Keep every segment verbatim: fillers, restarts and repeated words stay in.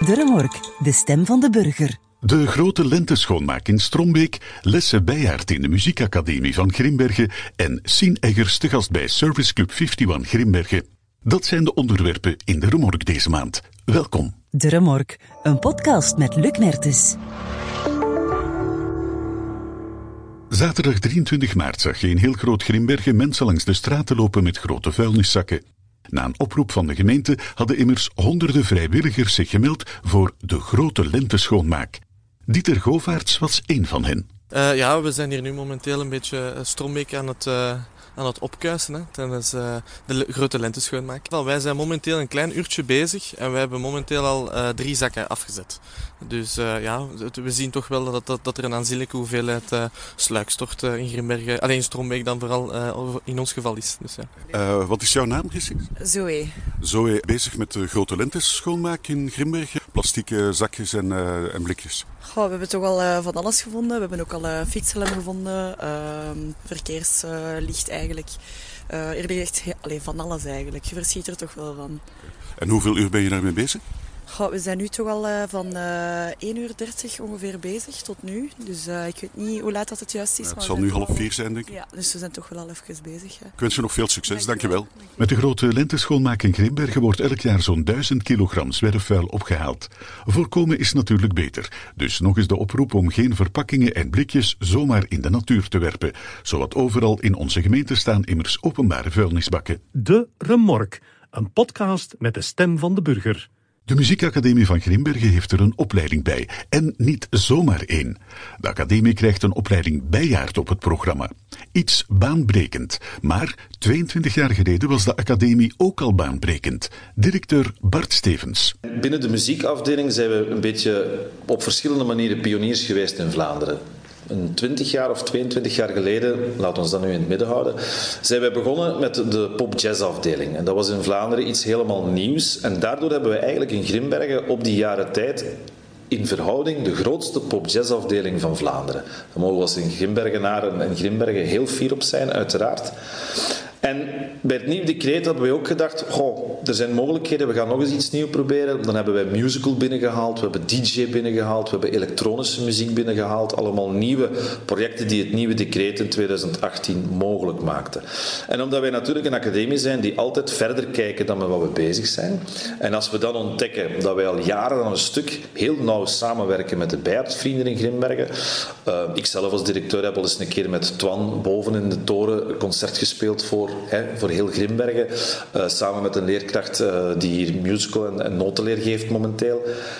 De Remork, de stem van de burger. De grote lenteschoonmaak in Strombeek, lessen Bijaard in de muziekacademie van Grimbergen en Sien Eggers te gast bij Service Club eenenvijftig Grimbergen. Dat zijn de onderwerpen in De Remork deze maand. Welkom. De Remork, een podcast met Luc Mertens. Zaterdag drieëntwintig maart zag je in heel groot Grimbergen mensen langs de straten lopen met grote vuilniszakken. Na een oproep van de gemeente hadden immers honderden vrijwilligers zich gemeld voor de grote lenteschoonmaak. Dieter Govaerts was één van hen. Uh, ja, we zijn hier nu momenteel een beetje Strombeek aan het, uh, aan het opkuisen hè, tijdens uh, de le- grote lenteschoonmaak. Wel, wij zijn momenteel een klein uurtje bezig en wij hebben momenteel al uh, drie zakken afgezet. Dus uh, ja, we zien toch wel dat, dat, dat er een aanzienlijke hoeveelheid uh, sluikstort uh, in Grimbergen, alleen in Strombeek dan vooral uh, in ons geval is. Dus, ja. uh, wat is jouw naam, Gissie? Zoe. Zoe, bezig met de grote lenteschoonmaak in Grimbergen. Plastieke zakjes en, uh, en blikjes. Goh, we hebben toch al uh, van alles gevonden. We hebben ook al uh, fietshelm gevonden, uh, verkeerslicht uh, eigenlijk. Uh, er ligt echt he- allee, van alles eigenlijk. Je verschiet er toch wel van. En hoeveel uur ben je daarmee bezig? Goh, we zijn nu toch al uh, van uh, één uur dertig ongeveer bezig tot nu. Dus uh, ik weet niet hoe laat dat het juist is. Ja, het maar zal nu half vier zijn, denk ik. Ja, dus we zijn toch wel al even bezig. Ja. Ik wens je nog veel succes, dankjewel. Dankjewel. Met de grote lenteschoonmaak in Grimbergen wordt elk jaar zo'n duizend kilogram zwerfvuil opgehaald. Voorkomen is natuurlijk beter. Dus nog eens de oproep om geen verpakkingen en blikjes zomaar in de natuur te werpen. Zowat overal in onze gemeente staan immers openbare vuilnisbakken. De Remork, een podcast met de stem van de burger. De muziekacademie van Grimbergen heeft er een opleiding bij. En niet zomaar één. De academie krijgt een opleiding Bijaard op het programma. Iets baanbrekend. Maar tweeëntwintig jaar geleden was de academie ook al baanbrekend. Directeur Bart Stevens. Binnen de muziekafdeling zijn we een beetje op verschillende manieren pioniers geweest in Vlaanderen. Een twintig jaar of tweeëntwintig jaar geleden, laten we ons dat nu in het midden houden, zijn wij begonnen met de pop-jazz-afdeling. En dat was in Vlaanderen iets helemaal nieuws. En daardoor hebben we eigenlijk in Grimbergen op die jaren tijd in verhouding de grootste pop-jazz-afdeling van Vlaanderen. Daar mogen we als in Grimbergenaren en Grimbergen heel fier op zijn, uiteraard. En bij het nieuwe decreet hebben we ook gedacht, goh, er zijn mogelijkheden, we gaan nog eens iets nieuws proberen. Dan hebben wij musical binnengehaald, we hebben D J binnengehaald, we hebben elektronische muziek binnengehaald. Allemaal nieuwe projecten die het nieuwe decreet in twintig achttien mogelijk maakten. En omdat wij natuurlijk een academie zijn die altijd verder kijken dan met wat we bezig zijn. En als we dan ontdekken dat wij al jaren aan een stuk heel nauw samenwerken met de Bijaardvrienden in Grimbergen. Uh, ik zelf als directeur heb al eens een keer met Twan boven in de toren een concert gespeeld voor He, voor heel Grimbergen, uh, samen met een leerkracht uh, die hier musical en, en notenleer geeft momenteel.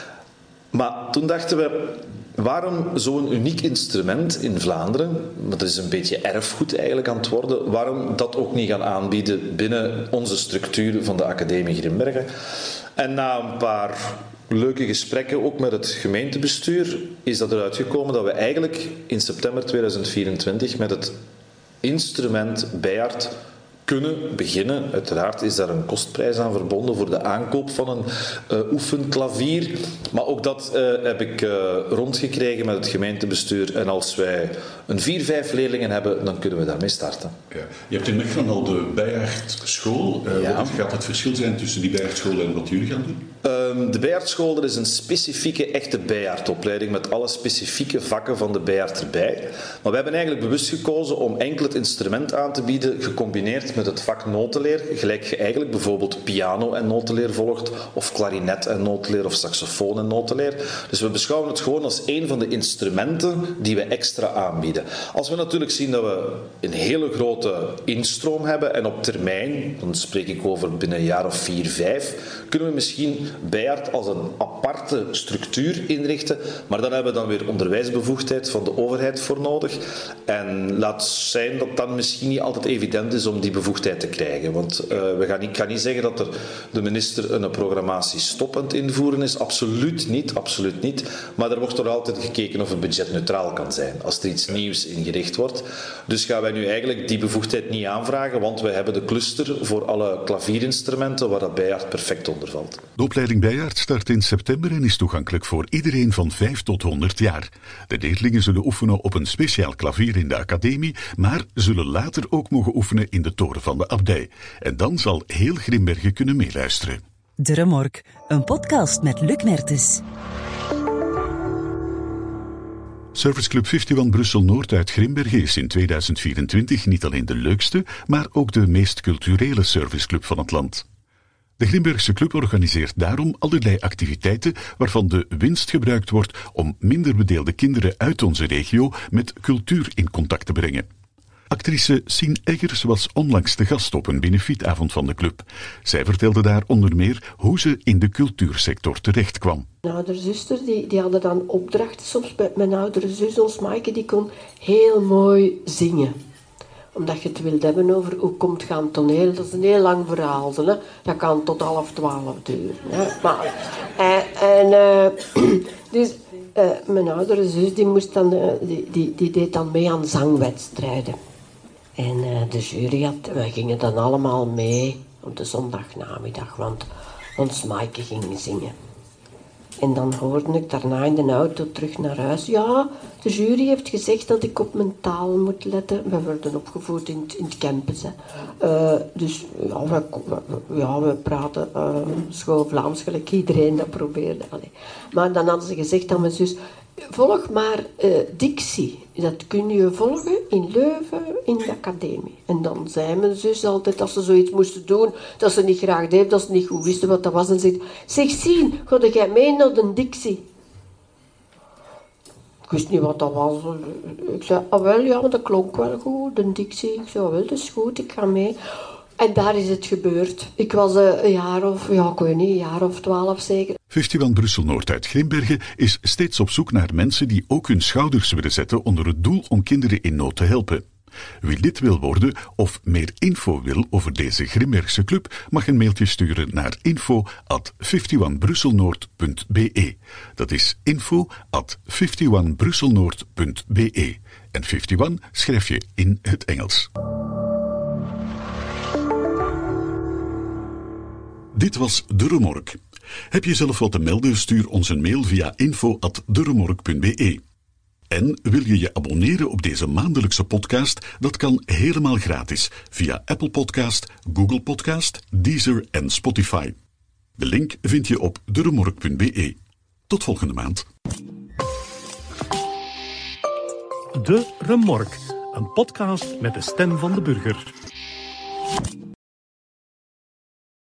Maar toen dachten we, waarom zo'n uniek instrument in Vlaanderen, want dat is een beetje erfgoed eigenlijk aan het worden, waarom dat ook niet gaan aanbieden binnen onze structuur van de Academie Grimbergen? En na een paar leuke gesprekken, ook met het gemeentebestuur, is dat eruit gekomen dat we eigenlijk in september tweeduizend vierentwintig met het instrument Bijaard kunnen beginnen. Uiteraard is daar een kostprijs aan verbonden voor de aankoop van een uh, oefenklavier. Maar ook dat uh, heb ik uh, rondgekregen met het gemeentebestuur. En als wij een vier, vijf leerlingen hebben, dan kunnen we daarmee starten. Ja. Je hebt in Mechelen al de Bijaardschool. Uh, Ja. Wat gaat het verschil zijn tussen die Bijaardschool en wat jullie gaan doen? Um, de Bijaardschool, dat is een specifieke, echte Bijaardopleiding met alle specifieke vakken van de Bijaard erbij. Maar we hebben eigenlijk bewust gekozen om enkel het instrument aan te bieden, gecombineerd met het vak notenleer, gelijk je eigenlijk bijvoorbeeld piano en notenleer volgt, of klarinet en notenleer, of saxofoon en notenleer. Dus we beschouwen het gewoon als een van de instrumenten die we extra aanbieden. Als we natuurlijk zien dat we een hele grote instroom hebben en op termijn, dan spreek ik over binnen een jaar of vier, vijf, kunnen we misschien Bijaard als een aparte structuur inrichten, maar dan hebben we dan weer onderwijsbevoegdheid van de overheid voor nodig. En laat zijn dat dan misschien niet altijd evident is om die bevoegdheid te krijgen. Want uh, we gaan niet, ik kan niet zeggen dat er de minister een programmatie stoppend invoeren is. Absoluut niet, absoluut niet. Maar er wordt er altijd gekeken of het budgetneutraal kan zijn als er iets nieuws ingericht wordt. Dus gaan wij nu eigenlijk die bevoegdheid niet aanvragen, want wij hebben de cluster voor alle klavierinstrumenten waar dat Bijaard perfect onder valt. De opleiding Bijaard start in september en is toegankelijk voor iedereen van vijf tot honderd jaar. De leerlingen zullen oefenen op een speciaal klavier in de academie, maar zullen later ook mogen oefenen in de toren van de abdij. En dan zal heel Grimbergen kunnen meeluisteren. De Remork, een podcast met Luc Mertens. Serviceclub eenenvijftig Brussel-Noord uit Grimbergen is in tweeduizend vierentwintig niet alleen de leukste, maar ook de meest culturele serviceclub van het land. De Grimbergse club organiseert daarom allerlei activiteiten waarvan de winst gebruikt wordt om minder bedeelde kinderen uit onze regio met cultuur in contact te brengen. Actrice Sien Eggers was onlangs de gast op een benefietavond van de club. Zij vertelde daar onder meer hoe ze in de cultuursector terecht kwam. Mijn oudere zuster, die, die hadden dan opdrachten soms bij mijn oudere zus, ons Maaike, die kon heel mooi zingen. Omdat je het wilt hebben over hoe komt het aan toneel. Dat is een heel lang verhaal. Hè? Dat kan tot half twaalf duren. Hè? Maar, en, en, uh, dus uh, mijn oudere zus die moest dan, uh, die, die, die deed dan mee aan zangwedstrijden. En uh, de jury had, wij gingen dan allemaal mee op de zondagnamiddag, want ons Maaike ging zingen. En dan hoorde ik daarna in de auto terug naar huis. Ja, de jury heeft gezegd dat ik op mijn taal moet letten. We werden opgevoed in, in het campus. Hè. Uh, dus ja we, we, ja, we praten uh, schoon Vlaams, gelijk iedereen dat probeerde. Allee. Maar dan hadden ze gezegd aan mijn zus, volg maar uh, dictie. Dat kun je volgen in Leuven, in de academie. En dan zei mijn zus altijd, als ze zoiets moesten doen, dat ze niet graag deed, dat ze niet goed wisten wat dat was. En zei, zeg Sien, ga jij mee naar de dictie? Ik wist niet wat dat was. Ik zei, ah wel, ja, maar dat klonk wel goed, de dictie. Ik zei, wel, dat is goed, ik ga mee. En daar is het gebeurd. Ik was uh, een jaar of, ja, ik weet niet, een jaar of twaalf zeker. Festival Brussel-Noord uit Grimbergen is steeds op zoek naar mensen die ook hun schouders willen zetten onder het doel om kinderen in nood te helpen. Wie lid wil worden of meer info wil over deze Grimbergse club, mag een mailtje sturen naar info at eenenvijftig brusselnoord punt b e. Dat is info at eenenvijftig brusselnoord punt b e. En eenenvijftig schrijf je in het Engels. Dit was De Remork. Heb je zelf wat te melden? Stuur ons een mail via info at deremork punt b e. En wil je je abonneren op deze maandelijkse podcast? Dat kan helemaal gratis via Apple Podcast, Google Podcast, Deezer en Spotify. De link vind je op deremork punt b e. Tot volgende maand. De Remork, een podcast met de stem van de burger.